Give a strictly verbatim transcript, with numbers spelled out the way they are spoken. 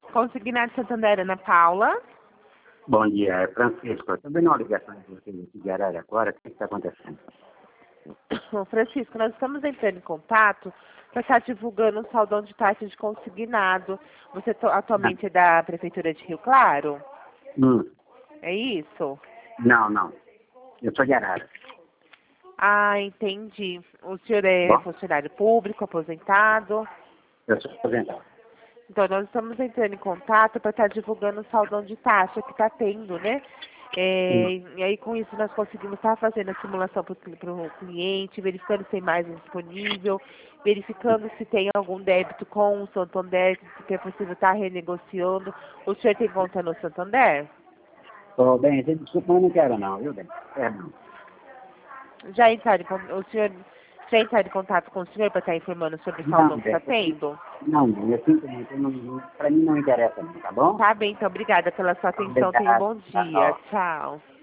Consignado Santander, Ana Paula. Bom dia, é Francisco. Eu também não ligação de vocês de Araraquara. O que está acontecendo? Francisco, nós estamos entrando em contato para estar divulgando um saldão de taxa de consignado. Você atualmente é da Prefeitura de Rio Claro? Hum. É isso? Não, não. Eu sou de Arara. Ah, entendi. O senhor é Bom, funcionário público, aposentado? eu sou aposentado. Então, nós estamos entrando em contato para estar divulgando o saldão de taxa que está tendo, né? É, Hum. e aí, com isso, nós conseguimos estar fazendo a simulação para o cliente, verificando se tem mais um disponível, verificando se tem algum débito com o Santander, que é possível estar renegociando. O senhor tem conta no Santander? Ô, bem, você desculpa, mas não quero não, viu, bem? É, não. Já entraram em, con- o senhor já entraram em contato com o senhor para estar informando sobre o saldão Não, que está bem, tendo? não, bem, eu sinto muito, não, não, pra mim não interessa não, tá bom? Tá bem, então obrigada pela sua atenção. Tenha um Obrigado. bom dia. Tchau. Tchau.